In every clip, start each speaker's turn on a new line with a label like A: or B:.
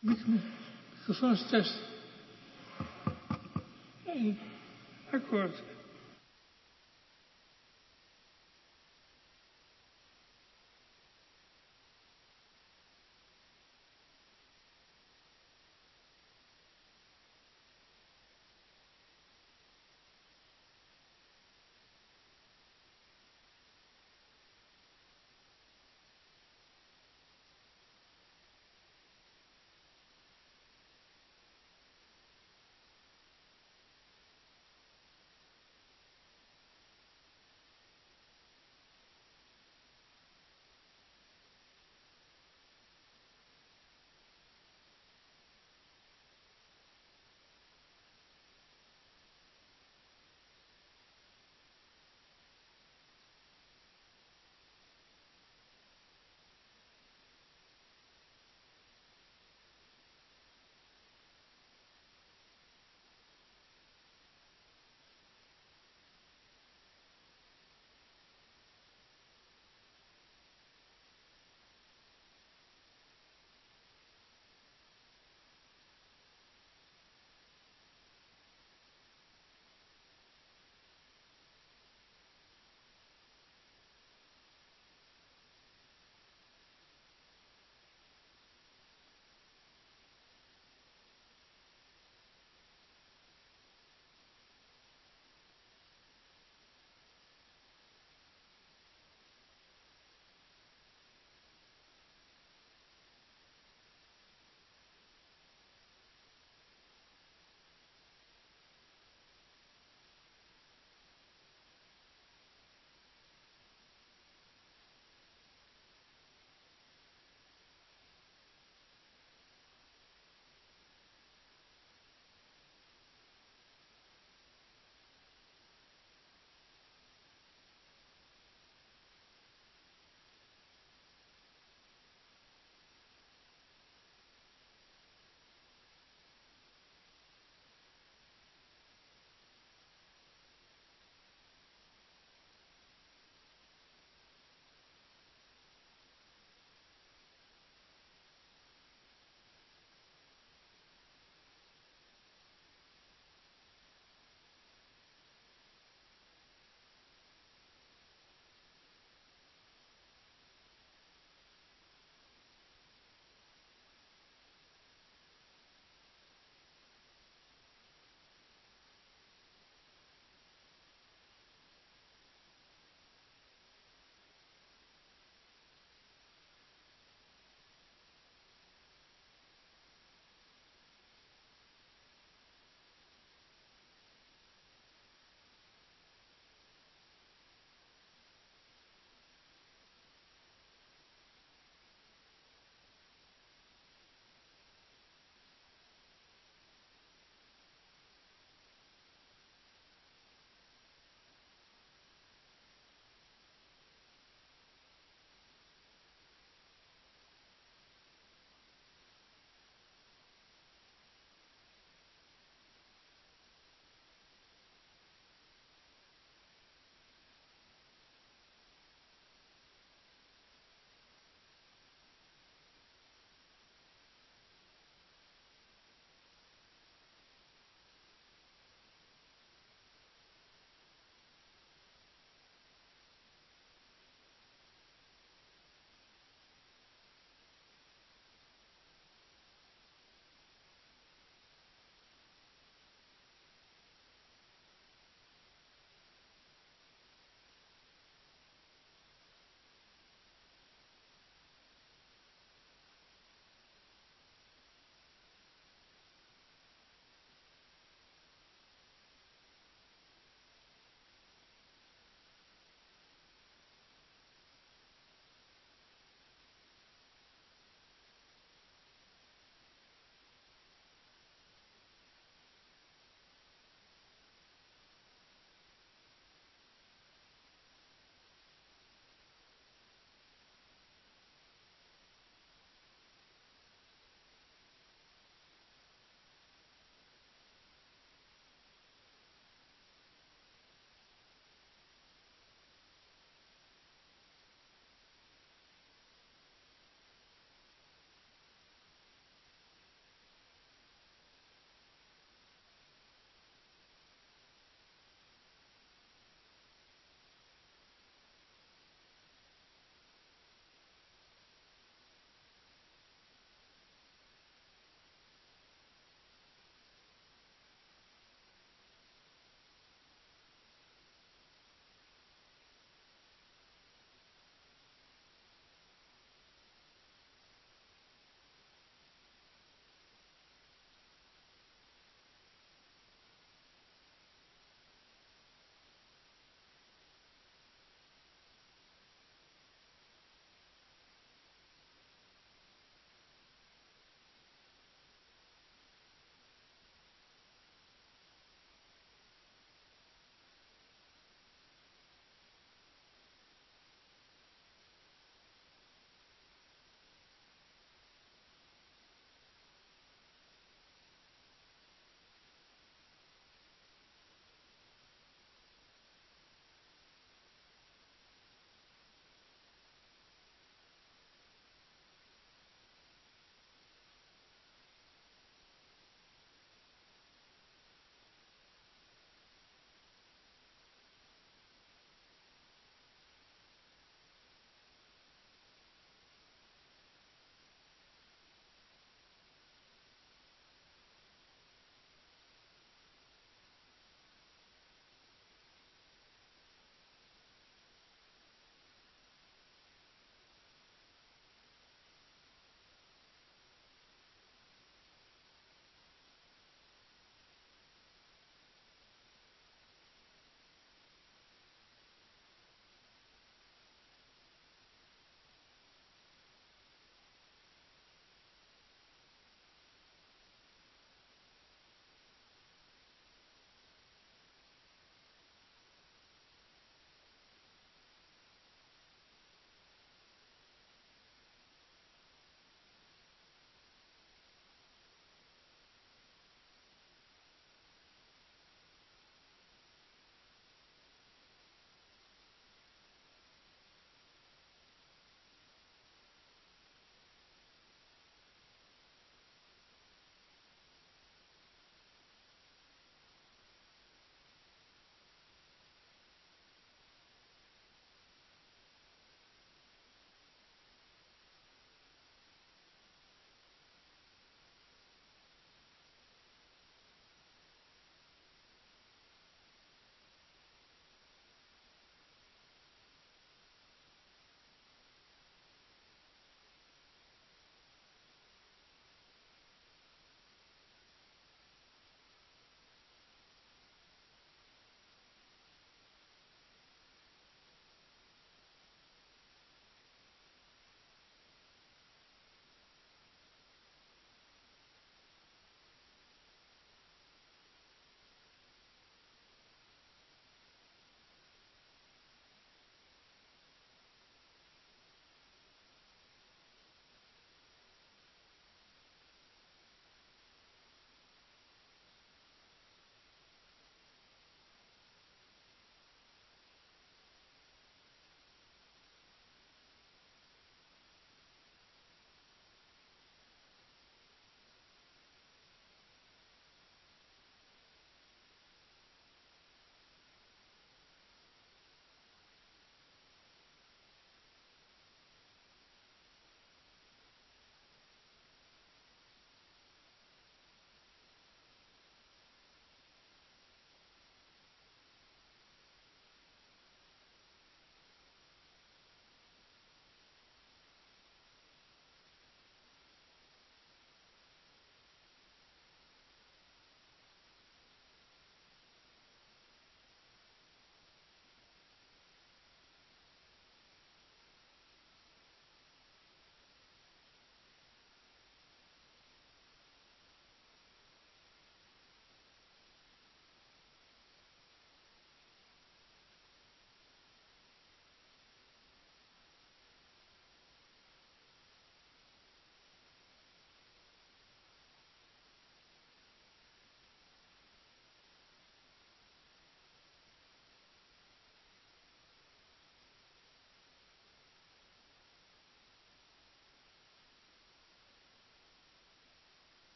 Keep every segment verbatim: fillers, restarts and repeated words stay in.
A: Microfoonstest. En akkoord.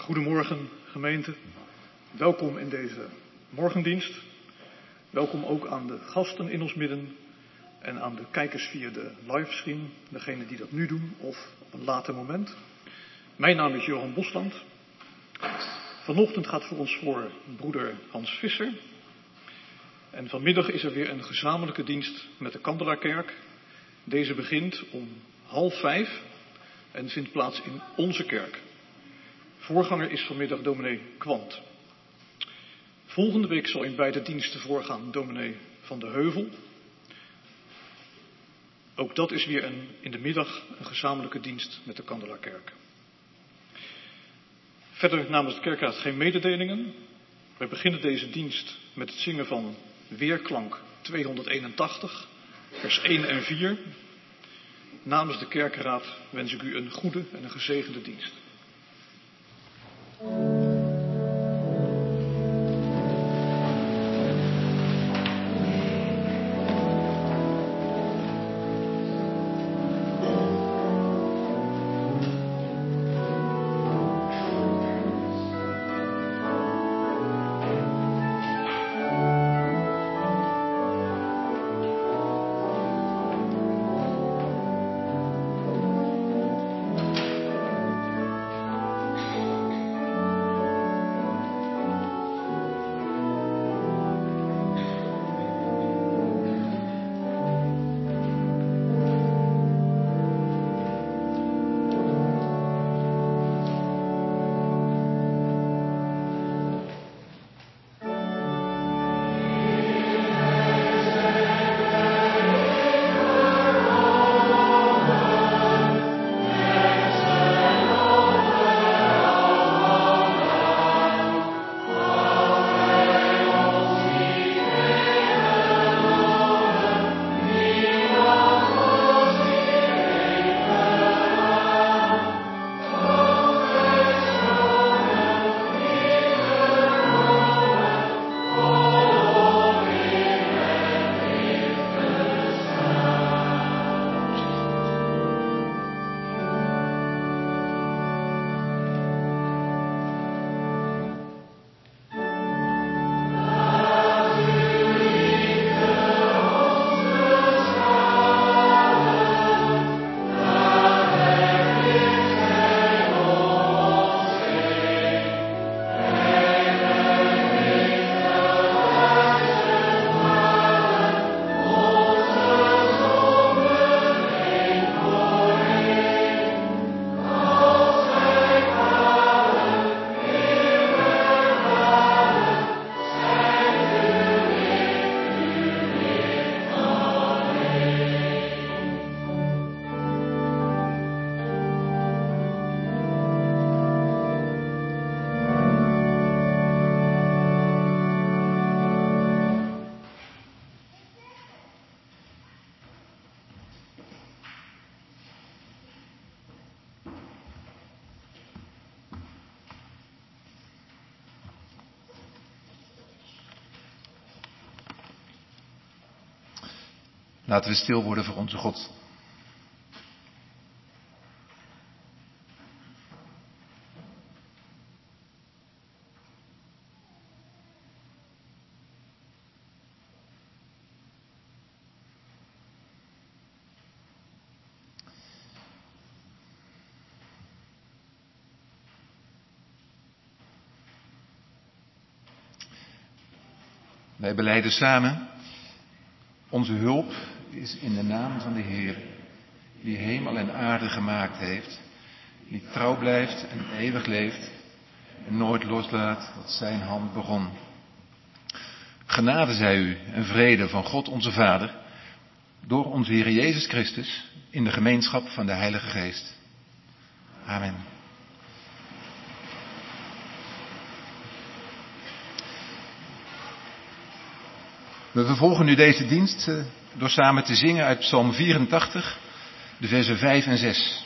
B: Goedemorgen gemeente, welkom in deze morgendienst. Welkom ook aan de gasten in ons midden en aan de kijkers via de livestream, degenen die dat nu doen of op een later moment. Mijn naam is Johan Bosland. Vanochtend gaat voor ons voor broeder Hans Visser. En vanmiddag is er weer een gezamenlijke dienst met de Kandelaarkerk. Deze begint om half vijf en vindt plaats in onze kerk. Voorganger is vanmiddag dominee Kwant. Volgende week zal in beide diensten voorgaan dominee Van de Heuvel. Ook dat is weer een, in de middag een gezamenlijke dienst met de Kandelaarkerk. Verder namens de kerkraad geen mededelingen. We beginnen deze dienst met het zingen van Weerklank tweehonderdeenentachtig, vers één en vier. Namens de kerkraad wens ik u een goede en een gezegende dienst.
C: Laten we stil worden voor onze God. Wij belijden samen: onze hulp is in de naam van de Heer, die hemel en aarde gemaakt heeft, die trouw blijft en eeuwig leeft en nooit loslaat wat zijn hand begon. Genade zij u en vrede van God onze Vader, door onze Heer Jezus Christus, in de gemeenschap van de Heilige Geest. Amen. We vervolgen nu deze dienst door samen te zingen uit Psalm vierentachtig, de versen vijf en zes.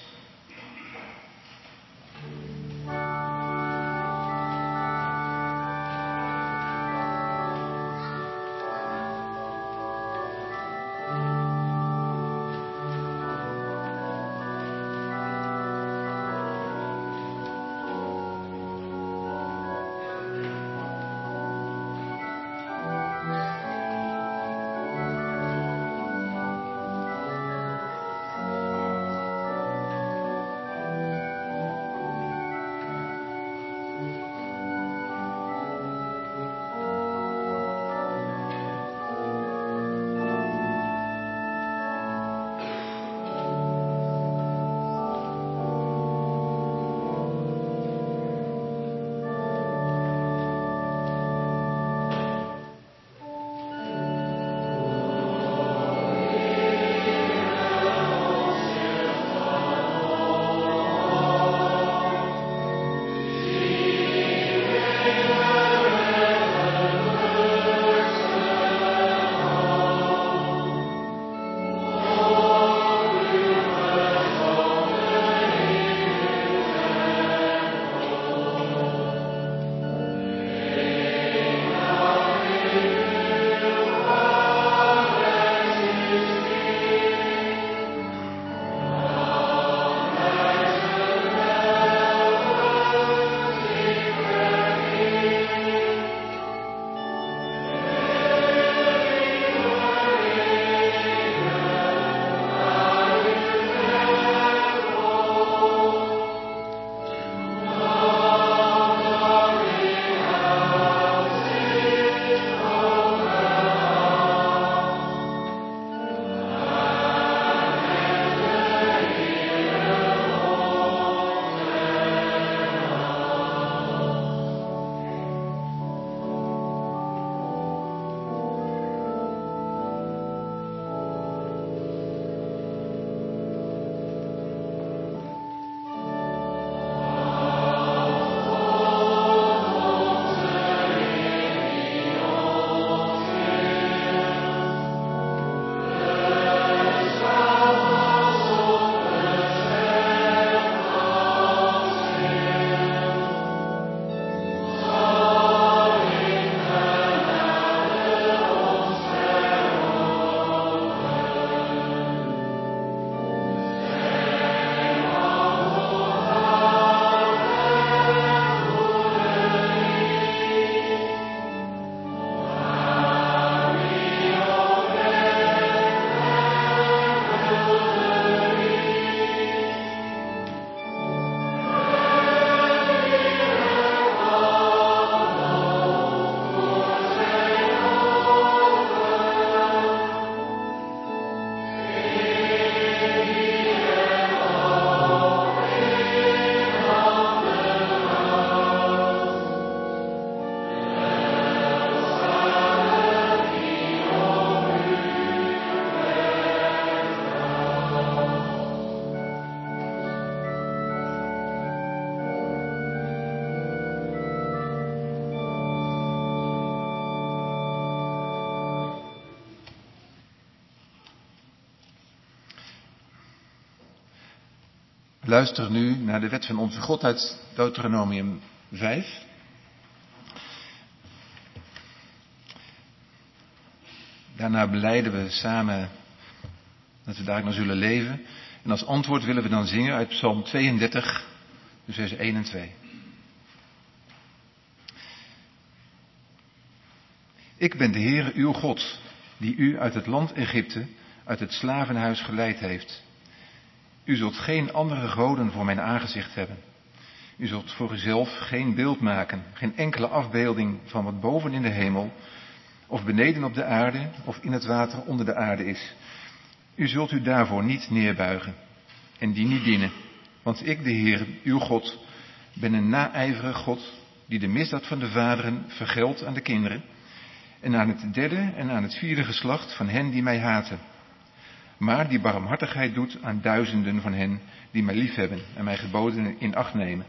C: Luister nu naar de wet van onze God uit Deuteronomium vijf. Daarna belijden we samen dat we daar naar zullen leven. En als antwoord willen we dan zingen uit Psalm tweeëndertig, vers één en twee. Ik ben de Heere uw God, die u uit het land Egypte, uit het slavenhuis geleid heeft. U zult geen andere goden voor mijn aangezicht hebben. U zult voor uzelf geen beeld maken, geen enkele afbeelding van wat boven in de hemel, of beneden op de aarde, of in het water onder de aarde is. U zult u daarvoor niet neerbuigen en die niet dienen. Want ik, de Heer, uw God, ben een naijverig God, die de misdaad van de vaderen vergeldt aan de kinderen, en aan het derde en aan het vierde geslacht van hen die mij haten. Maar die barmhartigheid doet aan duizenden van hen die mij liefhebben en mijn geboden in acht nemen.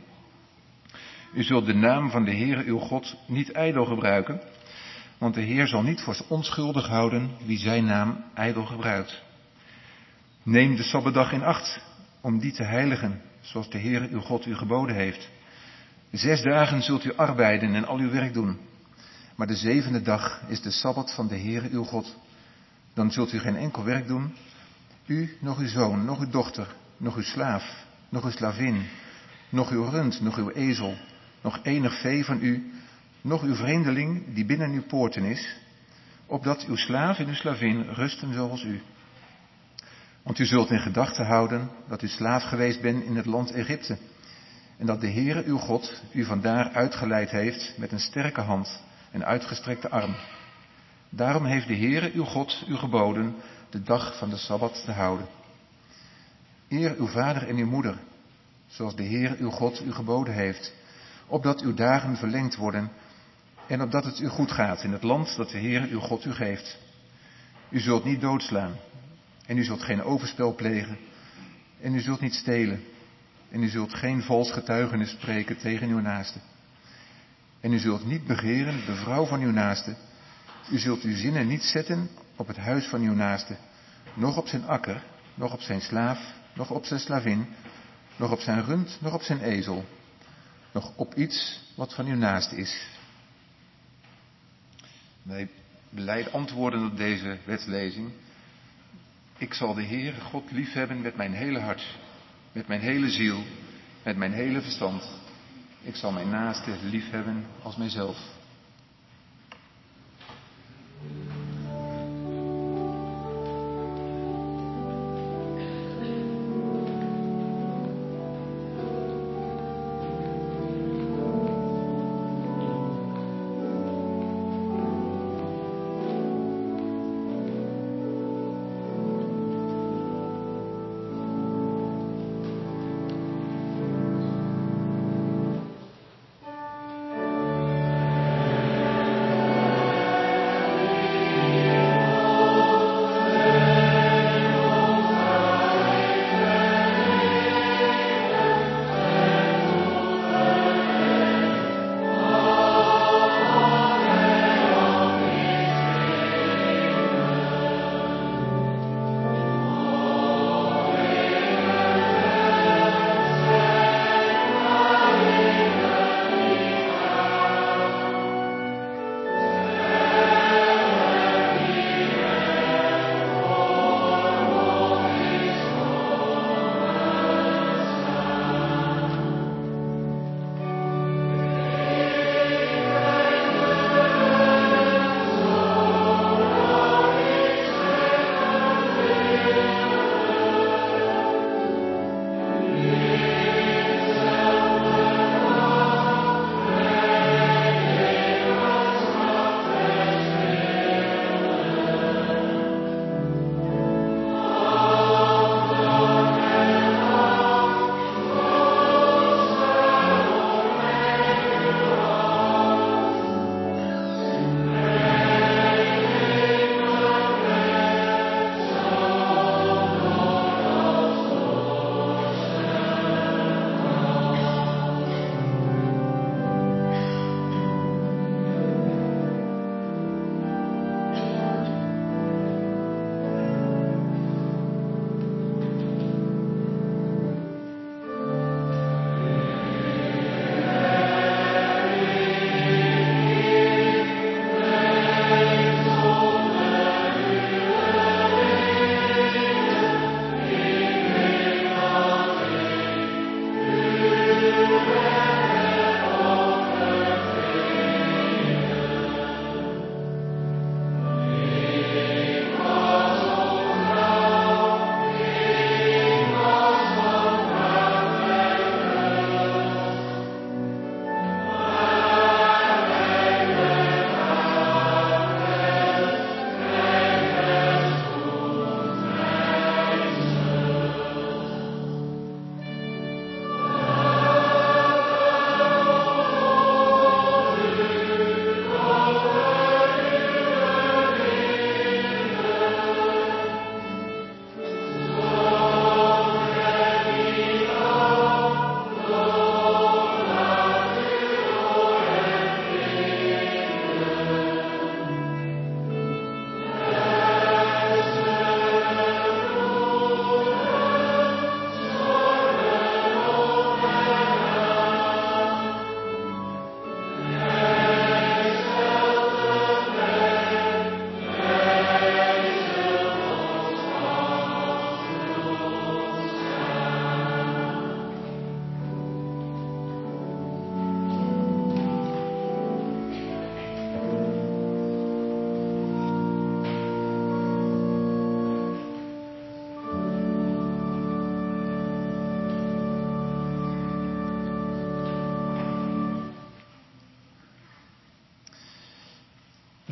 C: U zult de naam van de Heere uw God niet ijdel gebruiken, want de Heer zal niet voor onschuldig houden wie zijn naam ijdel gebruikt. Neem de Sabbatdag in acht om die te heiligen, zoals de Heere uw God u geboden heeft. Zes dagen zult u arbeiden en al uw werk doen. Maar de zevende dag is de Sabbat van de Heere uw God. Dan zult u geen enkel werk doen, u, nog uw zoon, nog uw dochter, nog uw slaaf, nog uw slavin, nog uw rund, nog uw ezel, nog enig vee van u, nog uw vreemdeling die binnen uw poorten is, opdat uw slaaf en uw slavin rusten zoals u. Want u zult in gedachten houden dat u slaaf geweest bent in het land Egypte, en dat de Heere uw God u vandaar uitgeleid heeft met een sterke hand en uitgestrekte arm. Daarom heeft de Heere uw God u geboden de dag van de Sabbat te houden. Eer uw vader en uw moeder, zoals de Heere uw God u geboden heeft, opdat uw dagen verlengd worden en opdat het u goed gaat in het land dat de Heere uw God u geeft. U zult niet doodslaan en u zult geen overspel plegen en u zult niet stelen en u zult geen vals getuigenis spreken tegen uw naaste. En u zult niet begeren de vrouw van uw naaste. U zult uw zinnen niet zetten op het huis van uw naaste, noch op zijn akker, noch op zijn slaaf, noch op zijn slavin, noch op zijn rund, noch op zijn ezel, noch op iets wat van uw naaste is. Wij beleid antwoorden op deze wetslezing. Ik zal de Heere God liefhebben met mijn hele hart, met mijn hele ziel, met mijn hele verstand. Ik zal mijn naaste liefhebben als mijzelf.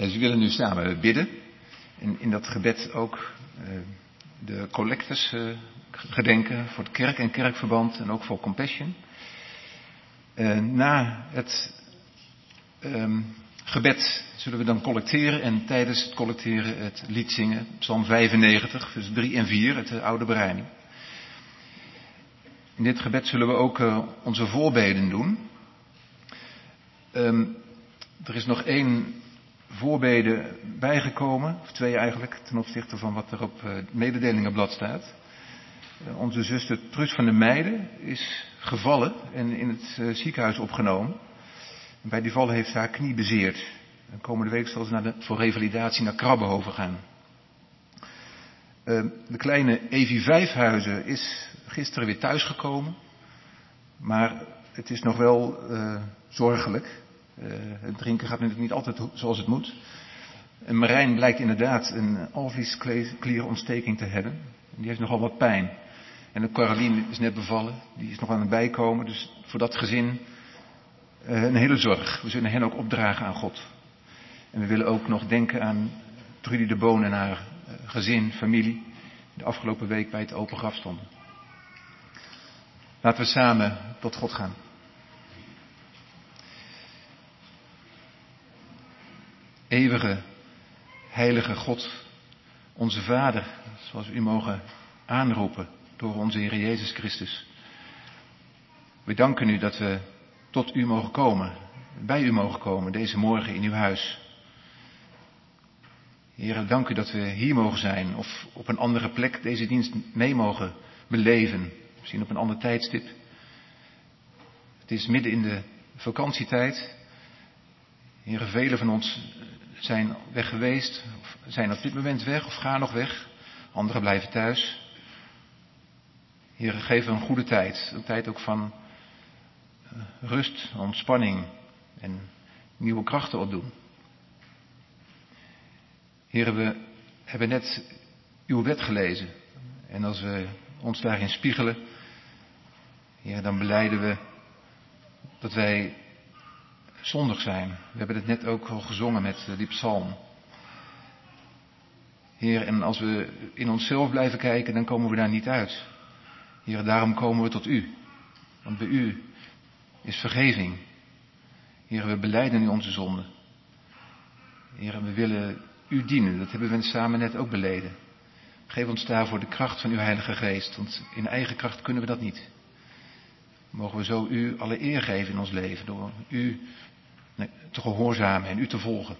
C: Dus we willen nu samen bidden. En in dat gebed ook uh, de collectes uh, gedenken voor het kerk en kerkverband en ook voor Compassion. Uh, na het um, gebed zullen we dan collecteren en tijdens het collecteren het lied zingen. Psalm vijfennegentig, vers drie en vier, uit de oude berijming. In dit gebed zullen we ook uh, onze voorbeden doen. Um, er is nog één voorbede bijgekomen, of twee eigenlijk, ten opzichte van wat er op uh, het mededelingenblad staat. Uh, onze zuster Truus van der Meijden is gevallen en in het uh, ziekenhuis opgenomen. En bij die vallen heeft ze haar knie bezeerd. En komende week zal ze naar de, voor revalidatie naar Krabbehoven gaan. Uh, de kleine Evie Vijfhuizen is gisteren weer thuisgekomen. Maar het is nog wel uh, zorgelijk. Uh, het drinken gaat natuurlijk niet altijd zoals het moet. En Marijn blijkt inderdaad een alvleesklierontsteking te hebben. Die heeft nogal wat pijn. En de Caroline is net bevallen. Die is nog aan het bijkomen. Dus voor dat gezin uh, een hele zorg. We zullen hen ook opdragen aan God. En we willen ook nog denken aan Trudy de Boon en haar uh, gezin, familie. Die de afgelopen week bij het open graf stonden. Laten we samen tot God gaan. Eeuwige, heilige God, onze Vader, zoals we u mogen aanroepen door onze Heer Jezus Christus. We danken u dat we tot u mogen komen, bij u mogen komen, deze morgen in uw huis. Heer, dank u dat we hier mogen zijn of op een andere plek deze dienst mee mogen beleven. Misschien op een ander tijdstip. Het is midden in de vakantietijd. Heer, velen van ons zijn weg geweest, of zijn op dit moment weg, of gaan nog weg. Anderen blijven thuis. Heer, geef een goede tijd. Een tijd ook van rust, ontspanning en nieuwe krachten opdoen. Heer, we hebben net uw wet gelezen. En als we ons daarin spiegelen, Heer, dan belijden we dat wij zondig zijn. We hebben het net ook al gezongen met die psalm. Heer, en als we in onszelf blijven kijken, dan komen we daar niet uit. Heer, daarom komen we tot u. Want bij u is vergeving. Heer, we belijden u onze zonden. Heer, we willen u dienen. Dat hebben we samen net ook beleden. Geef ons daarvoor de kracht van uw Heilige Geest. Want in eigen kracht kunnen we dat niet. Mogen we zo u alle eer geven in ons leven. Door u te gehoorzamen en u te volgen.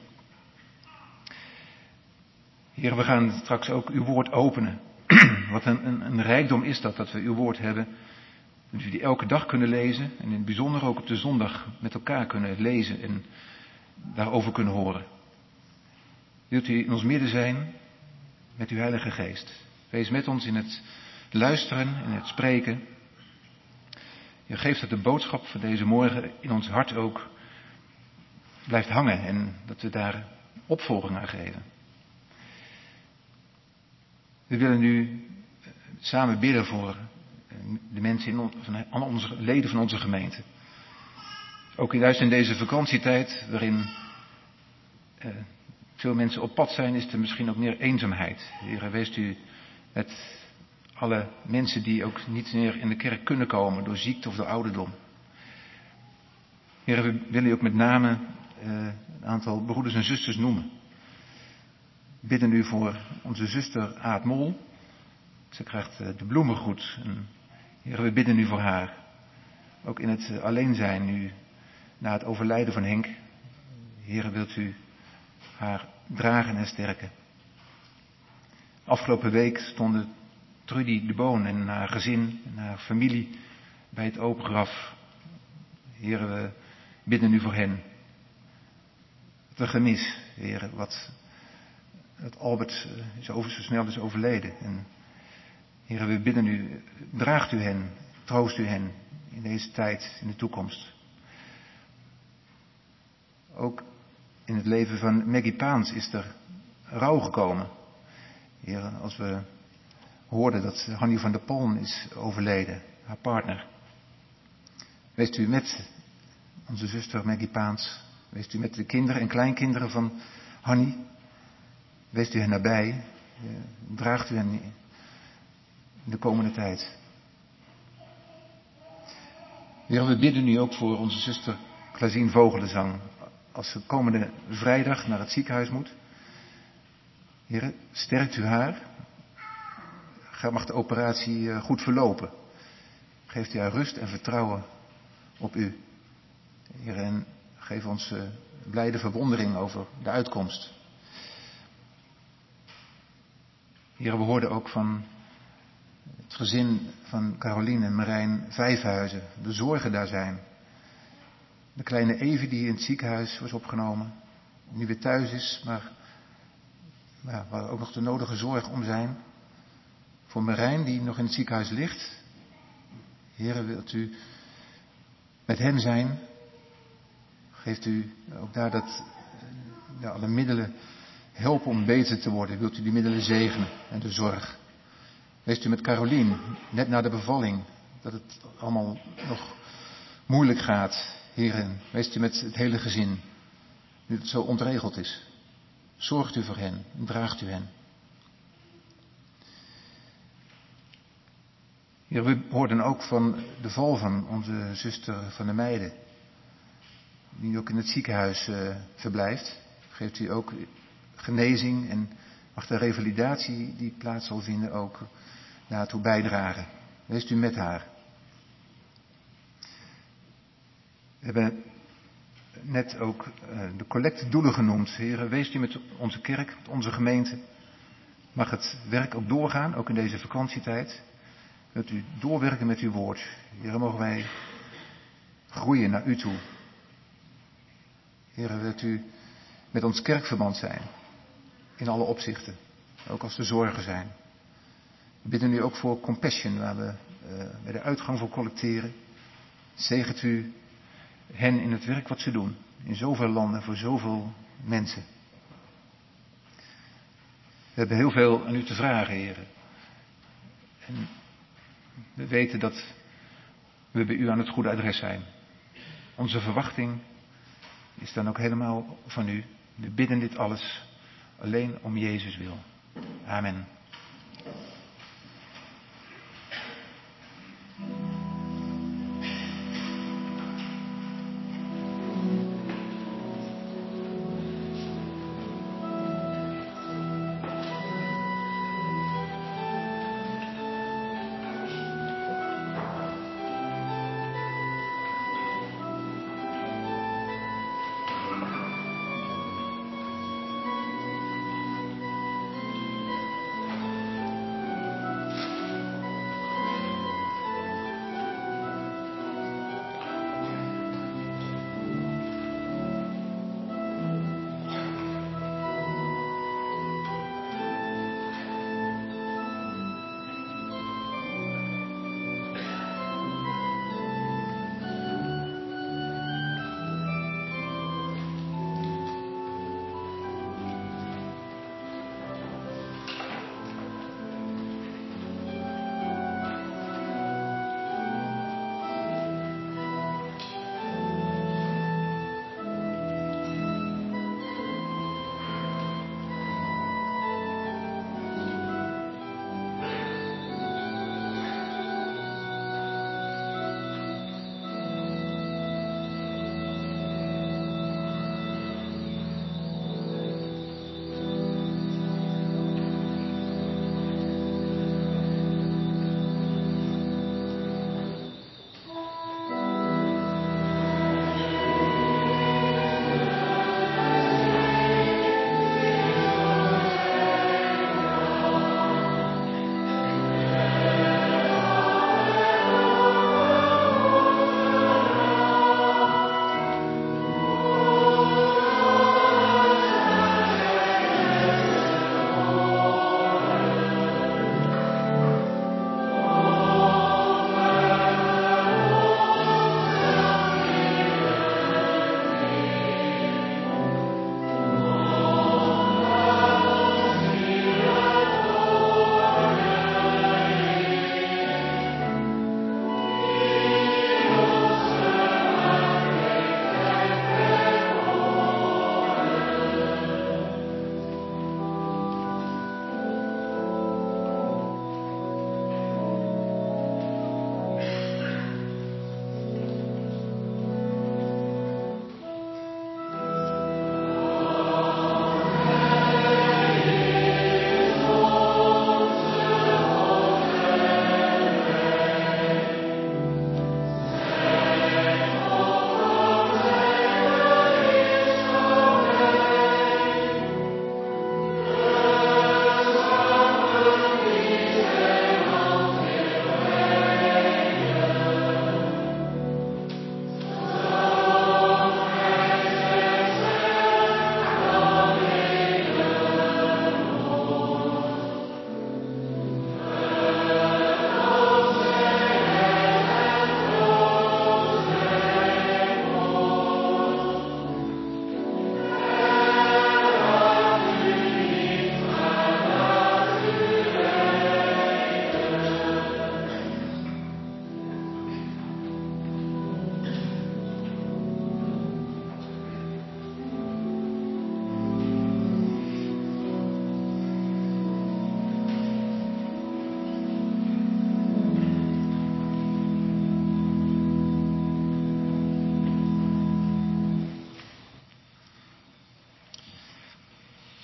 C: Heer, we gaan straks ook uw woord openen. Wat een, een, een rijkdom is dat, dat we uw woord hebben. Dat we die elke dag kunnen lezen. En in het bijzonder ook op de zondag met elkaar kunnen lezen en daarover kunnen horen. Wilt u in ons midden zijn met uw Heilige Geest. Wees met ons in het luisteren en het spreken. Je geeft dat de boodschap van deze morgen in ons hart ook blijft hangen en dat we daar opvolging aan geven. We willen nu samen bidden voor de mensen, in on, van onze leden van onze gemeente. Ook juist in deze vakantietijd, waarin uh, veel mensen op pad zijn, is er misschien ook meer eenzaamheid. Heer, wees u met alle mensen die ook niet meer in de kerk kunnen komen door ziekte of door ouderdom. Heer, we willen u ook met name uh, een aantal broeders en zusters noemen. We bidden u voor onze zuster Aad Mol. Ze krijgt uh, de bloemengroet. En, Heer, we bidden u voor haar. Ook in het uh, alleen zijn nu na het overlijden van Henk. Heer, wilt u haar dragen en sterken. Afgelopen week stonden Trudy de Boon en haar gezin en haar familie bij het open graf. Heer, we bidden u voor hen. Het gemis, Heer, wat dat Albert is over, zo snel is overleden. En Heer, we bidden u, draagt u hen, troost u hen in deze tijd, in de toekomst. Ook in het leven van Maggie Paans is er rouw gekomen. Heer, als we hoorden dat Hanny van der Poln is overleden, haar partner. Wees u met onze zuster Maggie Paans. Wees u met de kinderen en kleinkinderen van Hanny, wees u hen nabij, draagt u hen in de komende tijd. Heer, we bidden nu ook voor onze zuster Klazien Vogelenzang. Als ze komende vrijdag naar het ziekenhuis moet. Heer, sterkt u haar. Mag de operatie goed verlopen. Geeft u haar rust en vertrouwen op u. Heer, en geef ons blijde verwondering over de uitkomst. Heer, we hoorden ook van het gezin van Caroline en Marijn Vijfhuizen. De zorgen daar zijn. De kleine Evie die in het ziekenhuis was opgenomen. Nu weer thuis is, maar ja, waar ook nog de nodige zorg om zijn. Voor Marijn die nog in het ziekenhuis ligt. Heer, wilt u met hem zijn? Geeft u ook daar dat, ja, alle middelen helpen om beter te worden. Wilt u die middelen zegenen en de zorg. Wees u met Caroline, net na de bevalling, dat het allemaal nog moeilijk gaat. Heer, wees u met het hele gezin, nu het zo ontregeld is. Zorgt u voor hen en draagt u hen. Heer, we hoorden ook van de val van onze zuster van de Meijden, die ook in het ziekenhuis uh, verblijft. Geeft u ook genezing en mag de revalidatie die plaats zal vinden ook daartoe bijdragen. Wees u met haar. We hebben net ook uh, de collectedoelen genoemd. Heer, wees u met onze kerk, met onze gemeente. Mag het werk ook doorgaan, ook in deze vakantietijd. Wilt u doorwerken met uw woord. Heer, mogen wij groeien naar u toe. Heer, wilt u met ons kerkverband zijn. In alle opzichten. Ook als er zorgen zijn. We bidden u ook voor Compassion, waar we uh, bij de uitgang voor collecteren. Zegent u hen in het werk wat ze doen. In zoveel landen, voor zoveel mensen. We hebben heel veel aan u te vragen, heren. En we weten dat we bij u aan het goede adres zijn. Onze verwachting is dan ook helemaal van u. We bidden dit alles alleen om Jezus wil. Amen.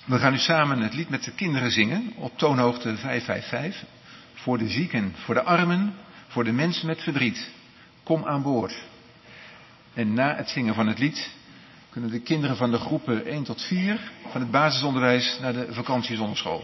C: We gaan nu samen het lied met de kinderen zingen op toonhoogte vijf vijf vijf. Voor de zieken, voor de armen, voor de mensen met verdriet. Kom aan boord. En na het zingen van het lied kunnen de kinderen van de groepen één tot vier van het basisonderwijs naar de vakantiezonderschool.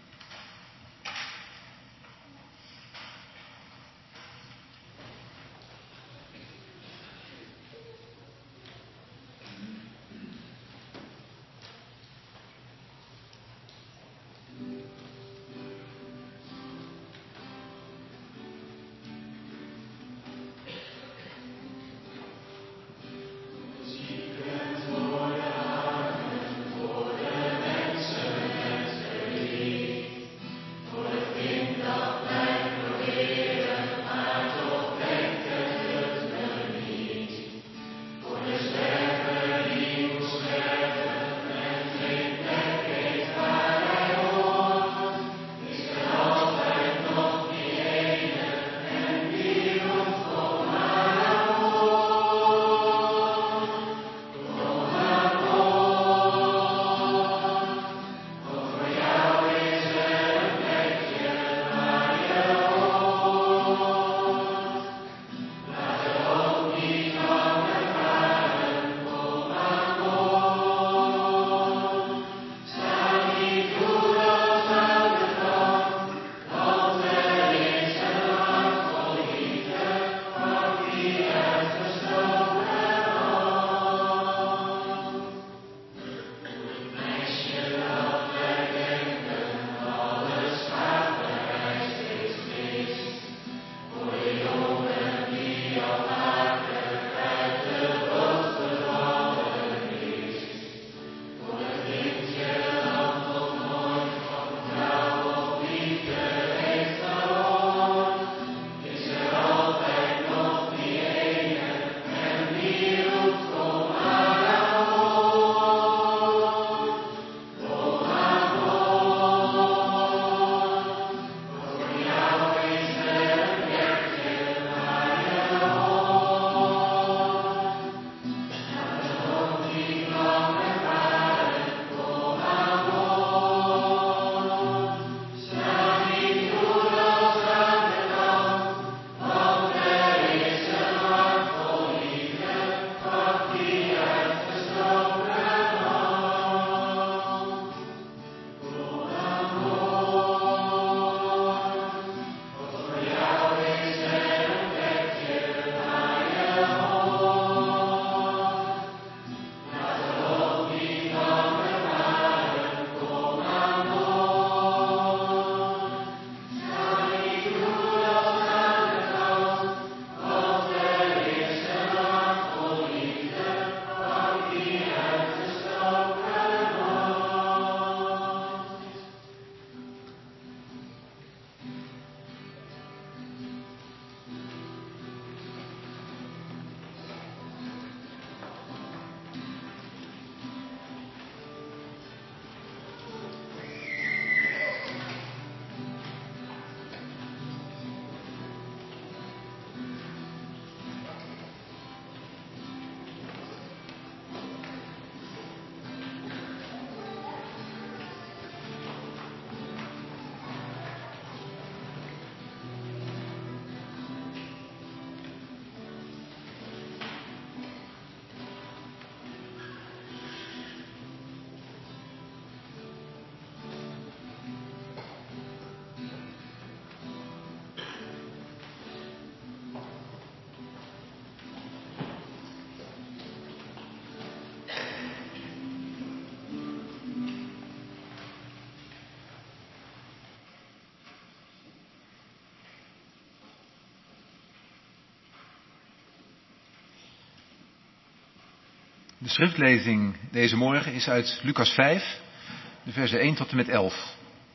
C: De schriftlezing deze morgen is uit Lucas vijf, de versen één tot en met elf.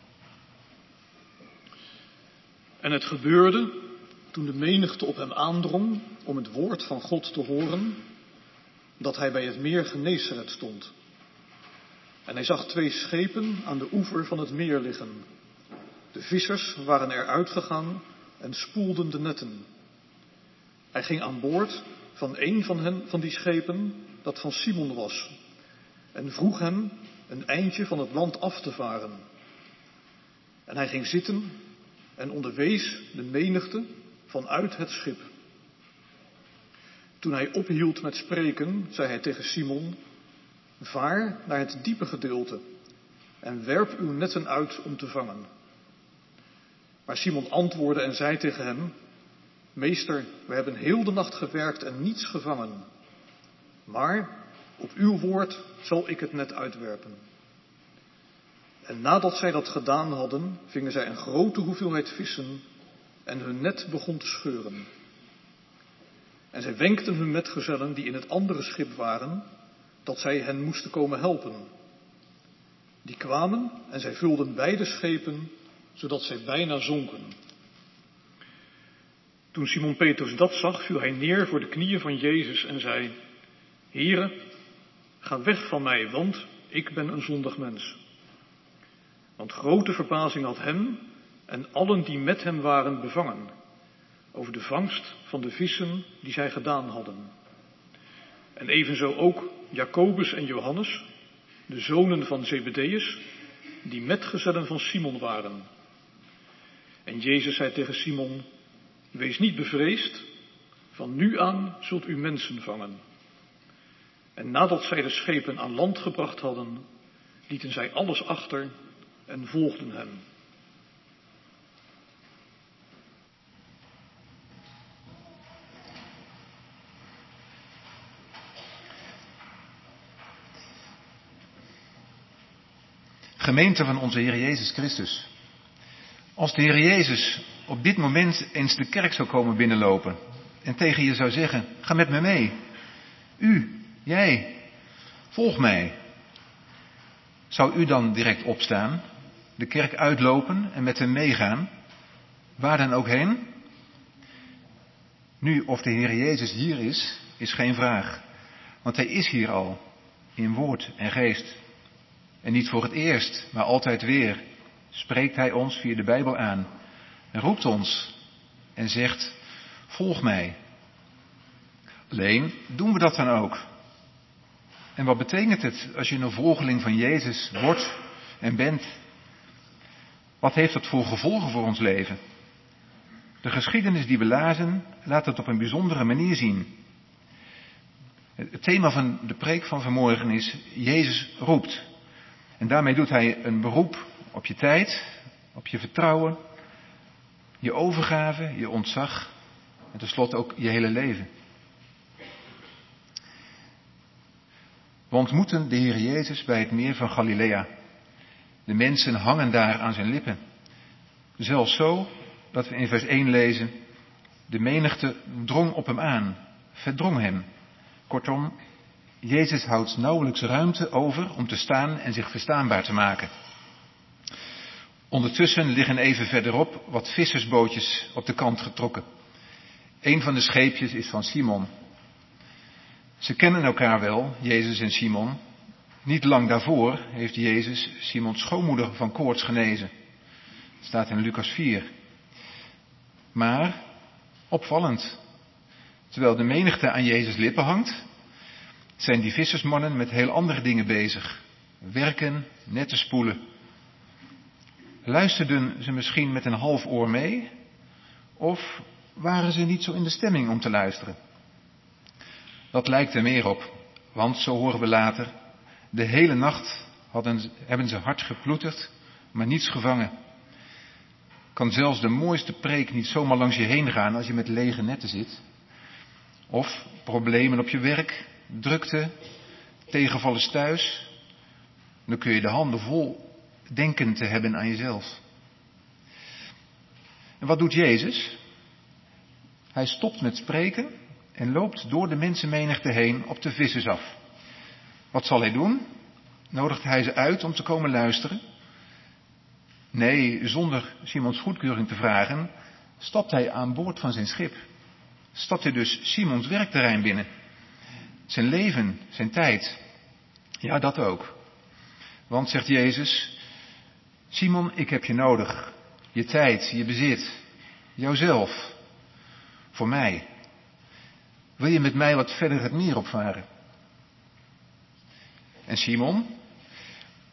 B: En het gebeurde, toen de menigte op hem aandrong om het woord van God te horen, dat hij bij het meer Genesaret stond. En hij zag twee schepen aan de oever van het meer liggen. De vissers waren eruit gegaan en spoelden de netten. Hij ging aan boord van een van hen, van die schepen, dat van Simon was, en vroeg hem een eindje van het land af te varen. En hij ging zitten en onderwees de menigte vanuit het schip. Toen hij ophield met spreken, zei hij tegen Simon: vaar naar het diepe gedeelte en werp uw netten uit om te vangen. Maar Simon antwoordde en zei tegen hem: meester, we hebben heel de nacht gewerkt en niets gevangen. Maar op uw woord zal ik het net uitwerpen. En nadat zij dat gedaan hadden, vingen zij een grote hoeveelheid vissen en hun net begon te scheuren. En zij wenkten hun metgezellen die in het andere schip waren, dat zij hen moesten komen helpen. Die kwamen en zij vulden beide schepen, zodat zij bijna zonken. Toen Simon Petrus dat zag, viel hij neer voor de knieën van Jezus en zei: Heere, ga weg van mij, want ik ben een zondig mens. Want grote verbazing had hem en allen die met hem waren bevangen over de vangst van de vissen die zij gedaan hadden. En evenzo ook Jacobus en Johannes, de zonen van Zebedeus, die metgezellen van Simon waren. En Jezus zei tegen Simon: wees niet bevreesd, van nu aan zult u mensen vangen. En nadat zij de schepen aan land gebracht hadden, lieten zij alles achter en volgden hem.
C: Gemeente van onze Heer Jezus Christus. Als de Heer Jezus op dit moment eens de kerk zou komen binnenlopen en tegen je zou zeggen: ga met me mee. U, jij, volg mij. Zou u dan direct opstaan, de kerk uitlopen en met hem meegaan? Waar dan ook heen? Nu, of de Heer Jezus hier is, is geen vraag. Want hij is hier al, in woord en geest. En niet voor het eerst, maar altijd weer spreekt hij ons via de Bijbel aan. En roept ons en zegt: volg mij. Alleen, doen we dat dan ook? En wat betekent het als je een volgeling van Jezus wordt en bent? Wat heeft dat voor gevolgen voor ons leven? De geschiedenis die we lazen laat het op een bijzondere manier zien. Het thema van de preek van vanmorgen is: Jezus roept. En daarmee doet hij een beroep op je tijd, op je vertrouwen, je overgave, je ontzag en tenslotte ook je hele leven. We ontmoeten de Heer Jezus bij het meer van Galilea. De mensen hangen daar aan zijn lippen. Zelfs zo dat we in vers één lezen: de menigte drong op hem aan, verdrong hem. Kortom, Jezus houdt nauwelijks ruimte over om te staan en zich verstaanbaar te maken. Ondertussen liggen even verderop wat vissersbootjes op de kant getrokken. Een van de scheepjes is van Simon. Ze kennen elkaar wel, Jezus en Simon. Niet lang daarvoor heeft Jezus Simons schoonmoeder van koorts genezen. Dat staat in Lucas vier. Maar, opvallend, terwijl de menigte aan Jezus' lippen hangt, zijn die vissersmannen met heel andere dingen bezig. Werken, netten spoelen. Luisterden ze misschien met een half oor mee? Of waren ze niet zo in de stemming om te luisteren? Dat lijkt er meer op, want zo horen we later: de hele nacht hadden, hebben ze hard geploeterd, maar niets gevangen. Kan zelfs de mooiste preek niet zomaar langs je heen gaan als je met lege netten zit. Of problemen op je werk, drukte, tegenvallers thuis. Dan kun je de handen vol denken te hebben aan jezelf. En wat doet Jezus? Hij stopt met spreken en loopt door de mensenmenigte heen op de vissers af. Wat zal hij doen? Nodigt hij ze uit om te komen luisteren? Nee, zonder Simons goedkeuring te vragen, stapt hij aan boord van zijn schip. Stapt hij dus Simons werkterrein binnen. Zijn leven, zijn tijd. Ja, dat ook. Want, zegt Jezus: Simon, ik heb je nodig. Je tijd, je bezit. Jouzelf. Voor mij. Wil je met mij wat verder het meer opvaren? En Simon,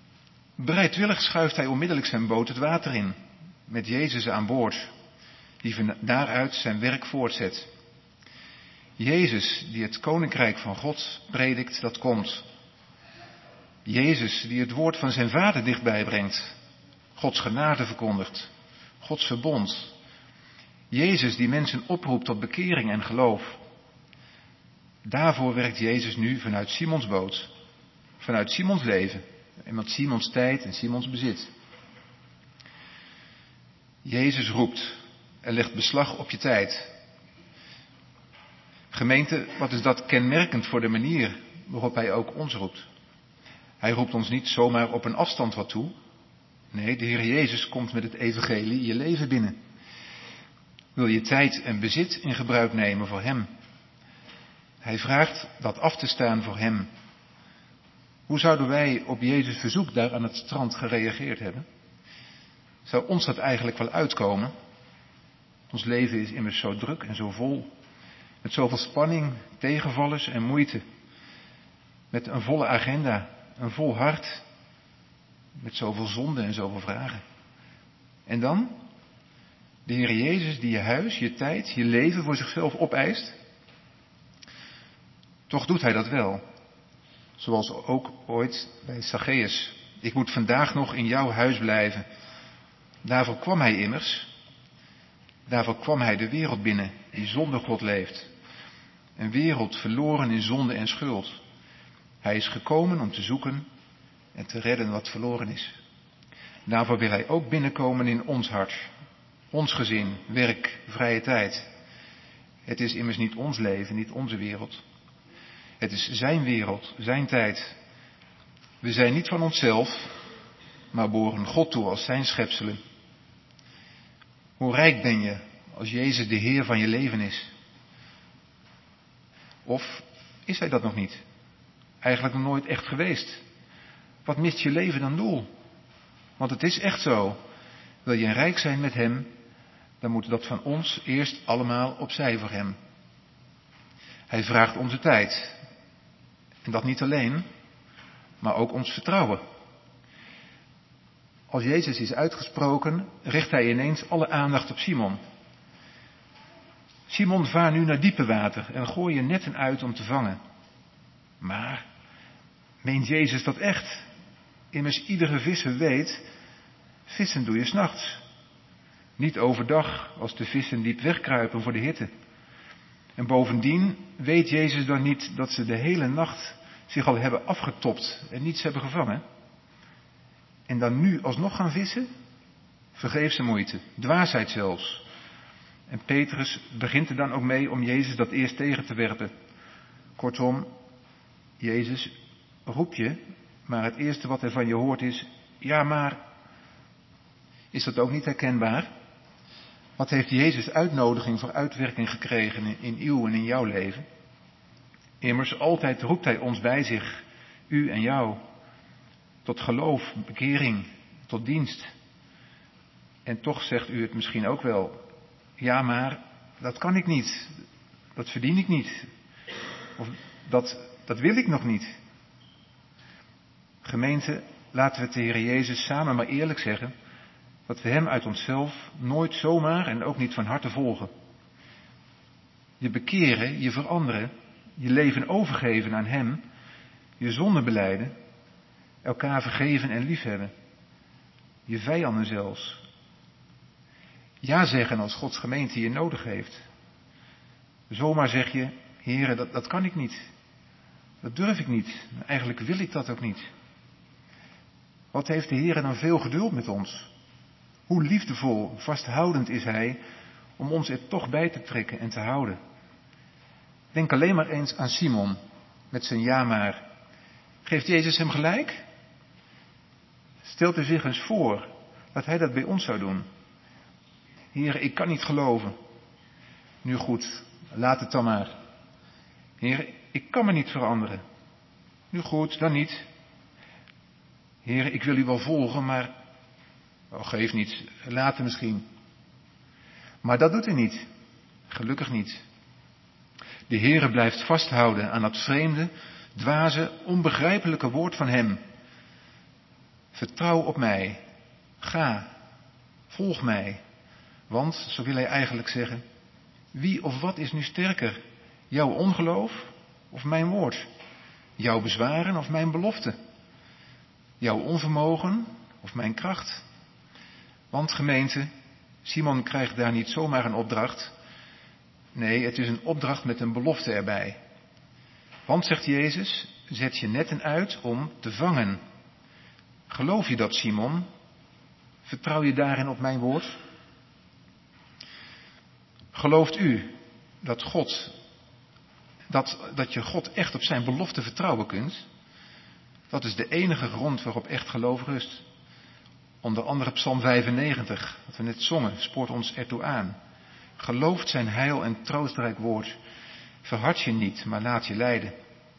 C: Bereidwillig schuift hij onmiddellijk zijn boot het water in, met Jezus aan boord, die van daaruit zijn werk voortzet. Jezus die het koninkrijk van God predikt dat komt. Jezus die het woord van zijn Vader dichtbij brengt, Gods genade verkondigt, Gods verbond. Jezus die mensen oproept tot bekering en geloof. Daarvoor werkt Jezus nu vanuit Simons boot, vanuit Simons leven en met Simons tijd en Simons bezit. Jezus roept en legt beslag op je tijd. Gemeente, wat is dat kenmerkend voor de manier waarop hij ook ons roept? Hij roept ons niet zomaar op een afstand wat toe. Nee, de Heer Jezus komt met het evangelie je leven binnen. Wil je tijd en bezit in gebruik nemen voor hem? Hij vraagt dat af te staan voor hem. Hoe zouden wij op Jezus' verzoek daar aan het strand gereageerd hebben? Zou ons dat eigenlijk wel uitkomen? Ons leven is immers zo druk en zo vol. Met zoveel spanning, tegenvallers en moeite. Met een volle agenda, een vol hart. Met zoveel zonden en zoveel vragen. En dan? De Heer Jezus die je huis, je tijd, je leven voor zichzelf opeist. Toch doet hij dat wel. Zoals ook ooit bij Zacchaeus. Ik moet vandaag nog in jouw huis blijven. Daarvoor kwam hij immers. Daarvoor kwam hij de wereld binnen die zonder God leeft. Een wereld verloren in zonde en schuld. Hij is gekomen om te zoeken en te redden wat verloren is. Daarvoor wil hij ook binnenkomen in ons hart. Ons gezin, werk, vrije tijd. Het is immers niet ons leven, niet onze wereld. Het is zijn wereld, zijn tijd. We zijn niet van onszelf, maar behoren God toe als zijn schepselen. Hoe rijk ben je als Jezus de Heer van je leven is? Of is hij dat nog niet? Eigenlijk nog nooit echt geweest. Wat mist je leven dan doel? Want het is echt zo. Wil je rijk zijn met hem, dan moet dat van ons eerst allemaal opzij voor hem. Hij vraagt onze tijd. En dat niet alleen, maar ook ons vertrouwen. Als Jezus is uitgesproken, richt hij ineens alle aandacht op Simon. Simon, vaar nu naar diepe water en gooi je netten uit om te vangen. Maar, meent Jezus dat echt? Immers iedere visser weet, vissen doe je 's nachts. Niet overdag, als de vissen diep wegkruipen voor de hitte. En bovendien weet Jezus dan niet dat ze de hele nacht zich al hebben afgetopt en niets hebben gevangen. En dan nu alsnog gaan vissen? Vergeefse moeite, dwaasheid zelfs. En Petrus begint er dan ook mee om Jezus dat eerst tegen te werpen. Kortom, Jezus roept je, maar het eerste wat hij van je hoort is, ja maar, is dat ook niet herkenbaar? Wat heeft Jezus uitnodiging voor uitwerking gekregen in uw en in jouw leven? Immers, altijd roept hij ons bij zich, u en jou, tot geloof, bekering, tot dienst. En toch zegt u het misschien ook wel, ja maar, dat kan ik niet, dat verdien ik niet, of dat, dat wil ik nog niet. Gemeente, laten we het de Heer Jezus samen maar eerlijk zeggen, dat we hem uit onszelf nooit zomaar en ook niet van harte volgen. Je bekeren, je veranderen, je leven overgeven aan hem, je zonde belijden, elkaar vergeven en liefhebben, je vijanden zelfs. Ja zeggen als Gods gemeente je nodig heeft. Zomaar zeg je, Heere, dat, dat kan ik niet. Dat durf ik niet. Eigenlijk wil ik dat ook niet. Wat heeft de Heere dan veel geduld met ons? Hoe liefdevol, vasthoudend is Hij om ons er toch bij te trekken en te houden. Denk alleen maar eens aan Simon met zijn ja maar. Geeft Jezus hem gelijk? Stelt u zich eens voor dat Hij dat bij ons zou doen. Heer, ik kan niet geloven. Nu goed, laat het dan maar. Heer, ik kan me niet veranderen. Nu goed, dan niet. Heer, ik wil u wel volgen, maar oh, geef niet, later misschien. Maar dat doet hij niet. Gelukkig niet. De Heere blijft vasthouden aan dat vreemde, dwaze, onbegrijpelijke woord van hem. Vertrouw op mij. Ga. Volg mij. Want, zo wil hij eigenlijk zeggen, wie of wat is nu sterker? Jouw ongeloof of mijn woord? Jouw bezwaren of mijn belofte? Jouw onvermogen of mijn kracht? Want gemeente, Simon krijgt daar niet zomaar een opdracht. Nee, het is een opdracht met een belofte erbij. Want, zegt Jezus, zet je netten uit om te vangen. Geloof je dat, Simon? Vertrouw je daarin op mijn woord? Gelooft u dat God, dat, dat je God echt op zijn belofte vertrouwen kunt? Dat is de enige grond waarop echt geloof rust. Onder andere Psalm vijfennegentig, wat we net zongen, spoort ons ertoe aan. Gelooft zijn heil en troostrijk woord. Verhard je niet, maar laat je leiden.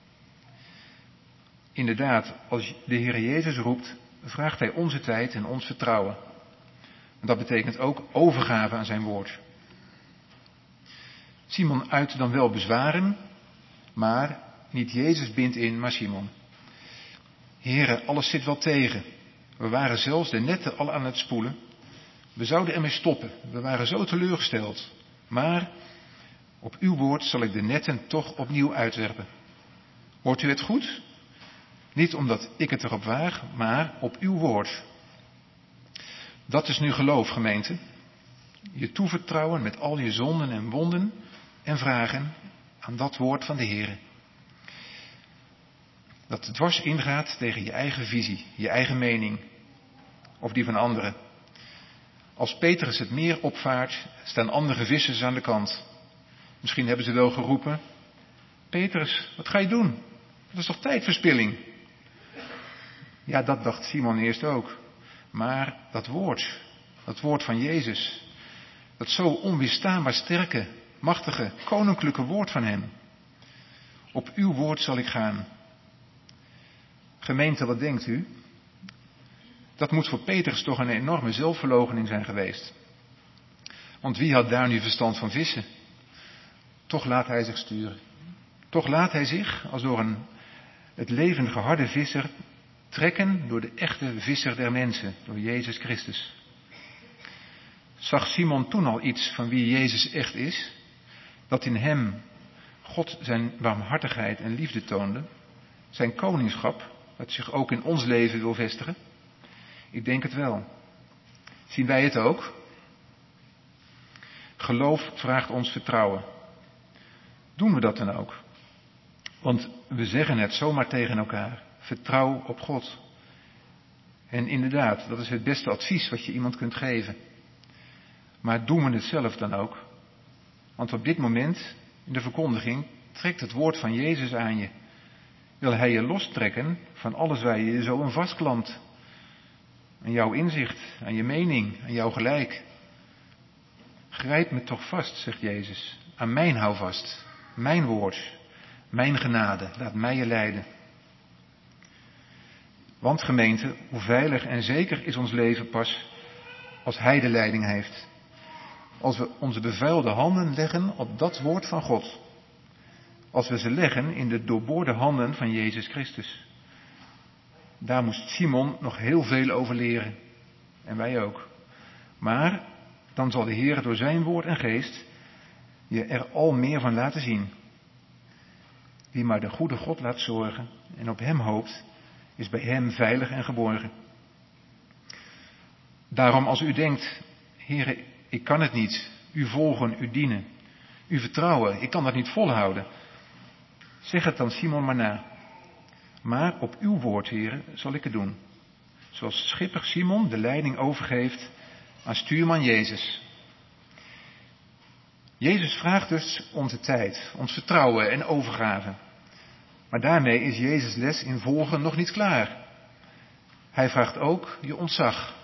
C: Inderdaad, als de Heer Jezus roept, vraagt hij onze tijd en ons vertrouwen. En dat betekent ook overgave aan zijn woord. Simon uit dan wel bezwaren, maar niet Jezus bindt in, maar Simon. Heere, alles zit wel tegen. We waren zelfs de netten al aan het spoelen. We zouden ermee stoppen. We waren zo teleurgesteld. Maar op uw woord zal ik de netten toch opnieuw uitwerpen. Hoort u het goed? Niet omdat ik het erop waag, maar op uw woord. Dat is nu geloof, gemeente. Je toevertrouwen met al je zonden en wonden en vragen aan dat woord van de Heer. Dat dwars ingaat tegen je eigen visie, je eigen mening of die van anderen. Als Petrus het meer opvaart, staan andere vissers aan de kant. Misschien hebben ze wel geroepen: Petrus, wat ga je doen? Dat is toch tijdverspilling? Ja, dat dacht Simon eerst ook. Maar dat woord, dat woord van Jezus, dat zo onweerstaanbaar sterke, machtige, koninklijke woord van hem. Op uw woord zal ik gaan. Gemeente, wat denkt u? Dat moet voor Petrus toch een enorme zelfverloochening zijn geweest. Want wie had daar nu verstand van vissen? Toch laat hij zich sturen. Toch laat hij zich, als door een het levendige harde visser, trekken door de echte visser der mensen, door Jezus Christus. Zag Simon toen al iets van wie Jezus echt is? Dat in hem God zijn barmhartigheid en liefde toonde, zijn koningschap, dat zich ook in ons leven wil vestigen? Ik denk het wel. Zien wij het ook? Geloof vraagt ons vertrouwen. Doen we dat dan ook? Want we zeggen het zomaar tegen elkaar. Vertrouw op God. En inderdaad, dat is het beste advies wat je iemand kunt geven. Maar doen we het zelf dan ook? Want op dit moment, in de verkondiging, trekt het woord van Jezus aan je. Wil hij je lostrekken van alles waar je je zo aan vastklampt. Aan jouw inzicht, aan je mening, aan jouw gelijk. Grijp me toch vast, zegt Jezus. Aan mijn houvast, mijn woord, mijn genade. Laat mij je leiden. Want gemeente, hoe veilig en zeker is ons leven pas als hij de leiding heeft. Als we onze bevuilde handen leggen op dat woord van God. Als we ze leggen in de doorboorde handen van Jezus Christus. Daar moest Simon nog heel veel over leren. En wij ook. Maar dan zal de Heer door zijn woord en geest je er al meer van laten zien. Wie maar de goede God laat zorgen en op hem hoopt, is bij hem veilig en geborgen. Daarom als u denkt: Heere, ik kan het niet. U volgen, u dienen. U vertrouwen, ik kan dat niet volhouden. Zeg het dan Simon maar na. Maar op uw woord, Heere, zal ik het doen. Zoals schipper Simon de leiding overgeeft aan stuurman Jezus. Jezus vraagt dus onze tijd, ons vertrouwen en overgave. Maar daarmee is Jezus' les in volgen nog niet klaar. Hij vraagt ook je ontzag.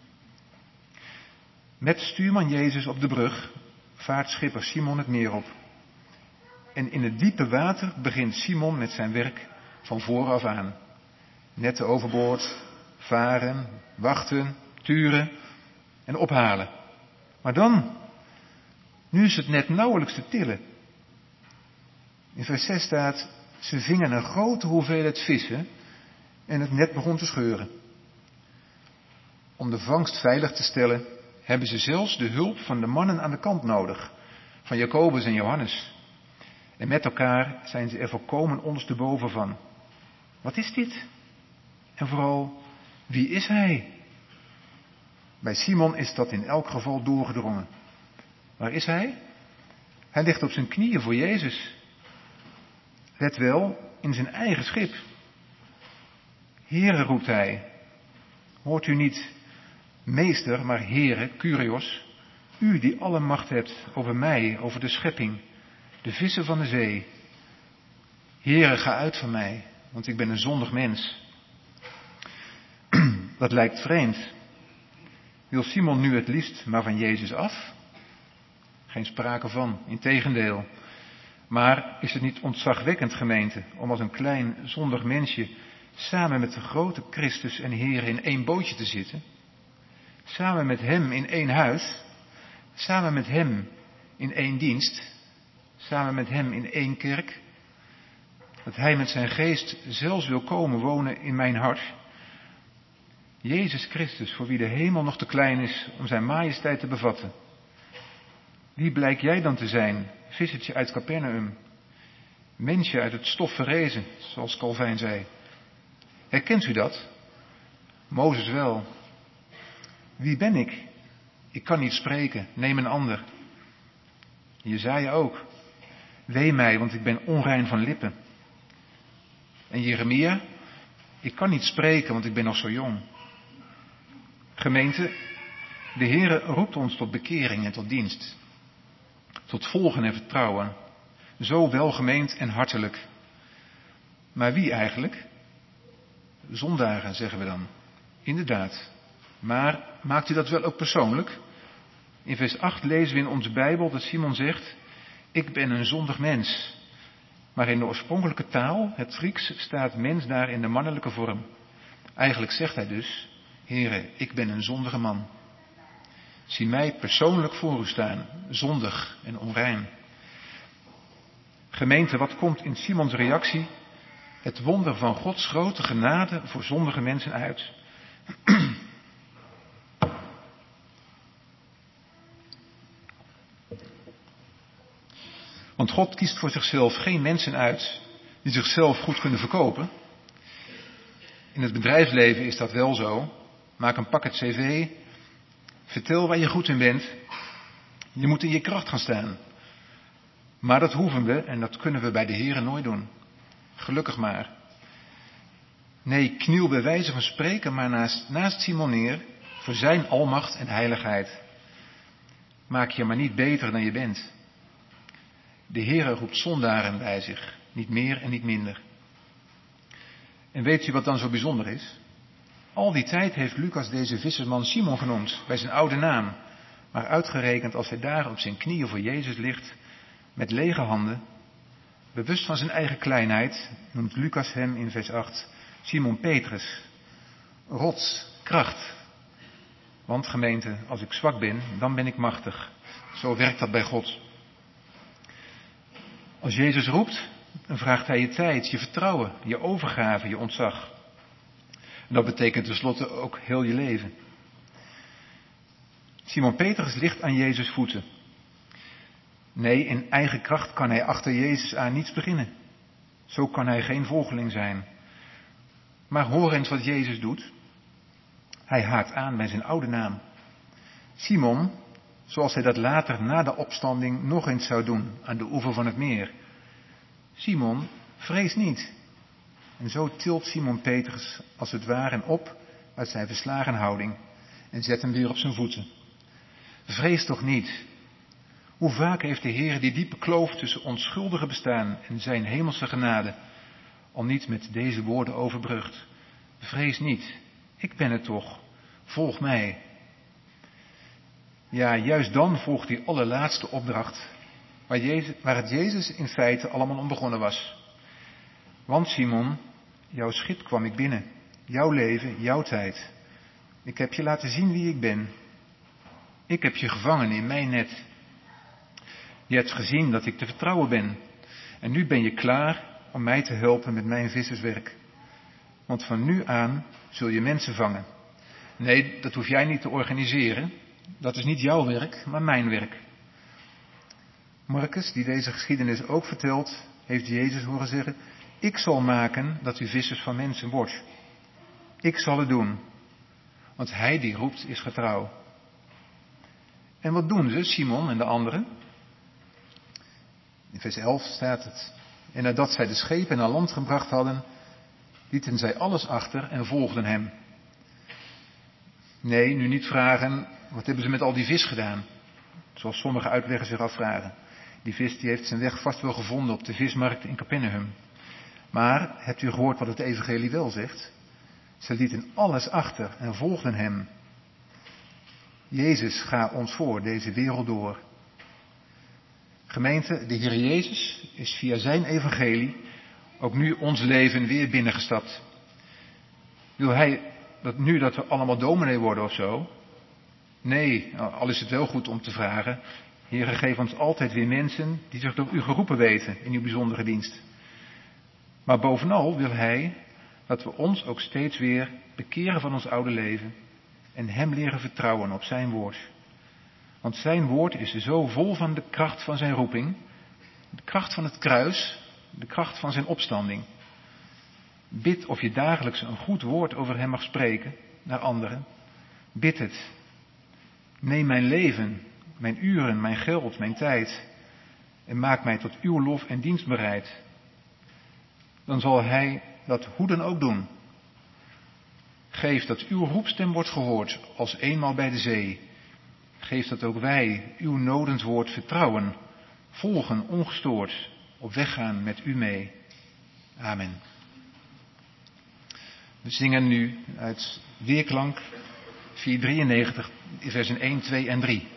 C: Met stuurman Jezus op de brug vaart schipper Simon het meer op. En in het diepe water begint Simon met zijn werk van vooraf aan. Netten overboord, varen, wachten, turen en ophalen. Maar dan, nu is het net nauwelijks te tillen. In vers zes staat: ze vingen een grote hoeveelheid vissen en het net begon te scheuren. Om de vangst veilig te stellen, hebben ze zelfs de hulp van de mannen aan de kant nodig, van Jacobus en Johannes. En met elkaar zijn ze er volkomen ondersteboven van. Wat is dit? En vooral, wie is hij? Bij Simon is dat in elk geval doorgedrongen. Waar is hij? Hij ligt op zijn knieën voor Jezus. Let wel, in zijn eigen schip. Heere, roept hij. Hoort u niet, meester, maar Heere, Kyrios, u die alle macht hebt over mij, over de schepping, de vissen van de zee. Heere, ga uit van mij, want ik ben een zondig mens. Dat lijkt vreemd. Wil Simon nu het liefst maar van Jezus af? Geen sprake van, integendeel. Maar is het niet ontzagwekkend, gemeente, om als een klein zondig mensje samen met de grote Christus en Heer in één bootje te zitten? Samen met hem in één huis? Samen met hem in één dienst? Samen met hem in één kerk? Dat hij met zijn geest zelfs wil komen wonen in mijn hart? Jezus Christus, voor wie de hemel nog te klein is om zijn majesteit te bevatten. Wie blijk jij dan te zijn, vissertje uit Capernaum? Mensje uit het stof verrezen, zoals Calvijn zei. Herkent u dat? Mozes wel. Wie ben ik? Ik kan niet spreken, neem een ander. Jesaja ook. Wee mij, want ik ben onrein van lippen. En Jeremia? Ik kan niet spreken, want ik ben nog zo jong. Gemeente, de Heere roept ons tot bekering en tot dienst. Tot volgen en vertrouwen. Zo welgemeend en hartelijk. Maar wie eigenlijk? Zondaren, zeggen we dan. Inderdaad. Maar maakt u dat wel ook persoonlijk? In vers acht lezen we in onze Bijbel dat Simon zegt: ik ben een zondig mens. Maar in de oorspronkelijke taal, het Grieks, staat mens daar in de mannelijke vorm. Eigenlijk zegt hij dus: Heere, ik ben een zondige man. Zie mij persoonlijk voor u staan, zondig en onrein. Gemeente, wat komt in Simons reactie het wonder van Gods grote genade voor zondige mensen uit? Want God kiest voor zichzelf geen mensen uit die zichzelf goed kunnen verkopen. In het bedrijfsleven is dat wel zo. Maak een pakket cv. Vertel waar je goed in bent. Je moet in je kracht gaan staan. Maar dat hoeven we en dat kunnen we bij de Heere nooit doen. Gelukkig maar. Nee, kniel bij wijze van spreken maar naast, naast Simon neer voor zijn almacht en heiligheid. Maak je maar niet beter dan je bent. De Heere roept zondaren bij zich, niet meer en niet minder. En weet u wat dan zo bijzonder is? Al die tijd heeft Lucas deze vissersman Simon genoemd, bij zijn oude naam. Maar uitgerekend als hij daar op zijn knieën voor Jezus ligt, met lege handen, bewust van zijn eigen kleinheid, noemt Lucas hem in vers acht Simon Petrus. Rots, kracht. Want gemeente, als ik zwak ben, dan ben ik machtig. Zo werkt dat bij God. Als Jezus roept, dan vraagt hij je tijd, je vertrouwen, je overgave, je ontzag. En dat betekent tenslotte ook heel je leven. Simon Petrus ligt aan Jezus' voeten. Nee, in eigen kracht kan hij achter Jezus aan niets beginnen. Zo kan hij geen volgeling zijn. Maar hoor eens wat Jezus doet. Hij haakt aan bij zijn oude naam. Simon, zoals hij dat later na de opstanding nog eens zou doen aan de oever van het meer. Simon, vrees niet. En zo tilt Simon Petrus als het ware op uit zijn verslagen houding en zet hem weer op zijn voeten. Vrees toch niet. Hoe vaak heeft de Heer die diepe kloof tussen onschuldige bestaan en zijn hemelse genade al niet met deze woorden overbrugd. Vrees niet, ik ben het toch, volg mij. Ja, juist dan volgt die allerlaatste opdracht, waar, Jezus, waar het Jezus in feite allemaal om begonnen was. Want Simon, jouw schip kwam ik binnen, jouw leven, jouw tijd. Ik heb je laten zien wie ik ben. Ik heb je gevangen in mijn net. Je hebt gezien dat ik te vertrouwen ben. En nu ben je klaar om mij te helpen met mijn visserswerk. Want van nu aan zul je mensen vangen. Nee, dat hoef jij niet te organiseren. Dat is niet jouw werk, maar mijn werk. Marcus, die deze geschiedenis ook vertelt, heeft Jezus horen zeggen: ik zal maken dat u vissers van mensen wordt. Ik zal het doen. Want hij die roept is getrouw. En wat doen ze, Simon en de anderen? In vers elf staat het: en nadat zij de schepen naar land gebracht hadden, lieten zij alles achter en volgden hem. Nee, nu niet vragen, wat hebben ze met al die vis gedaan? Zoals sommige uitleggers zich afvragen. Die vis die heeft zijn weg vast wel gevonden op de vismarkt in Capernaum. Maar, hebt u gehoord wat het evangelie wel zegt? Ze lieten alles achter en volgden hem. Jezus, ga ons voor deze wereld door. Gemeente, de Heer Jezus is via zijn evangelie ook nu ons leven weer binnengestapt. Wil hij dat nu dat we allemaal dominee worden of zo? Nee, al is het wel goed om te vragen. Heere, geef ons altijd weer mensen die zich door u geroepen weten in uw bijzondere dienst. Maar bovenal wil hij dat we ons ook steeds weer bekeren van ons oude leven en hem leren vertrouwen op zijn woord. Want zijn woord is zo vol van de kracht van zijn roeping, de kracht van het kruis, de kracht van zijn opstanding. Bid of je dagelijks een goed woord over hem mag spreken naar anderen. Bid het. Neem mijn leven, mijn uren, mijn geld, mijn tijd en maak mij tot uw lof en dienst bereid. Dan zal hij dat hoe dan ook doen. Geef dat uw roepstem wordt gehoord als eenmaal bij de zee. Geef dat ook wij uw nodend woord vertrouwen, volgen ongestoord, op weg gaan met u mee. Amen. We zingen nu uit Weerklank vierhonderddrieënnegentig, versen één, twee en drie.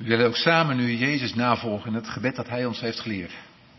C: We willen ook samen nu Jezus navolgen in het gebed dat Hij ons heeft geleerd.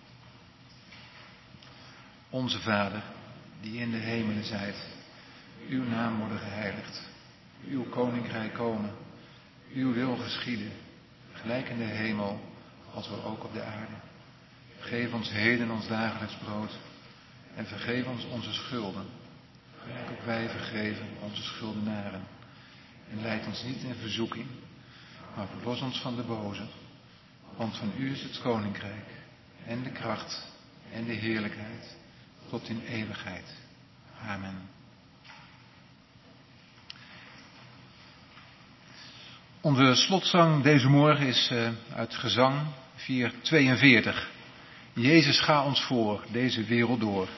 C: Onze Vader, die in de hemelen zijt, uw naam worden geheiligd, uw koninkrijk komen, uw wil geschieden, gelijk in de hemel, als we ook op de aarde. Geef ons heden ons dagelijks brood en vergeef ons onze schulden, gelijk ook wij vergeven onze schuldenaren. En leid ons niet in verzoeking, maar verlos ons van de boze, want van u is het koninkrijk en de kracht en de heerlijkheid tot in eeuwigheid. Amen. Onze slotzang deze morgen is uh, uit Gezang vierhonderdtweeënveertig. Jezus, ga ons voor deze wereld door.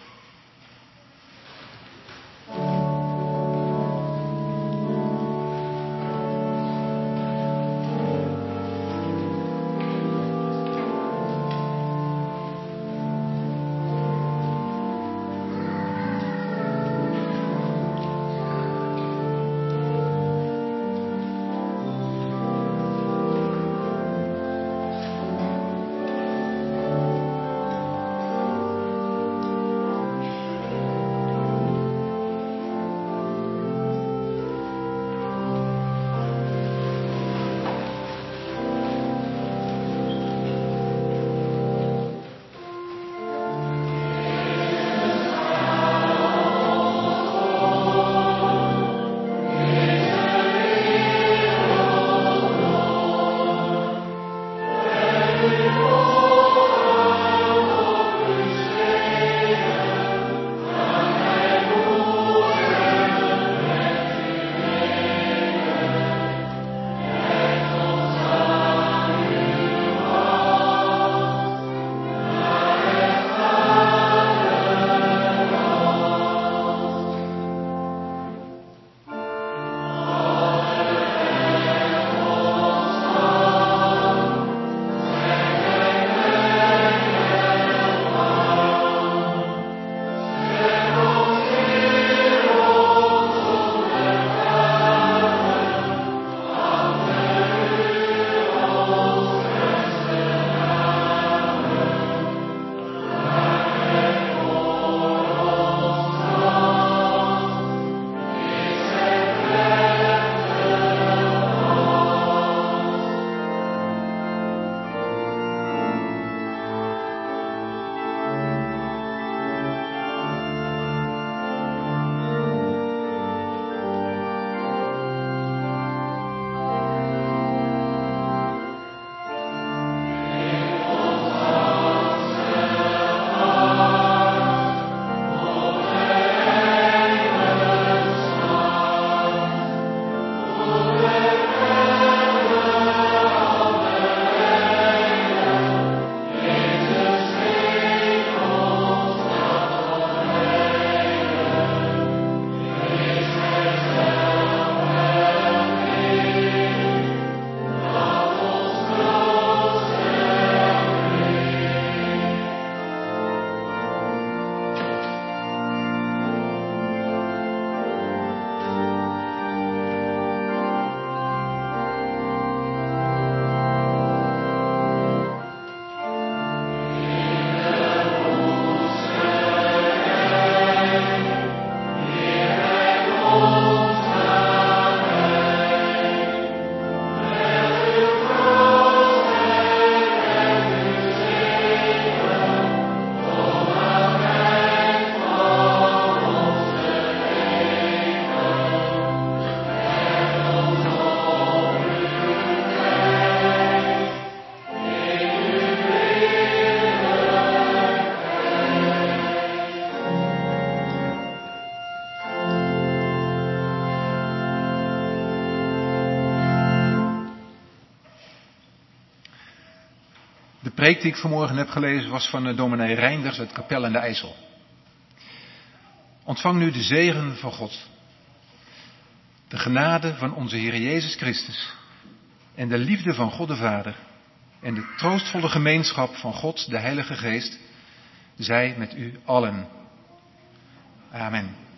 C: De preek die ik vanmorgen heb gelezen was van dominee Reinders uit Kapel aan de IJssel. Ontvang nu de zegen van God, de genade van onze Heer Jezus Christus en de liefde van God de Vader en de troostvolle gemeenschap van God de Heilige Geest, zij met u allen. Amen.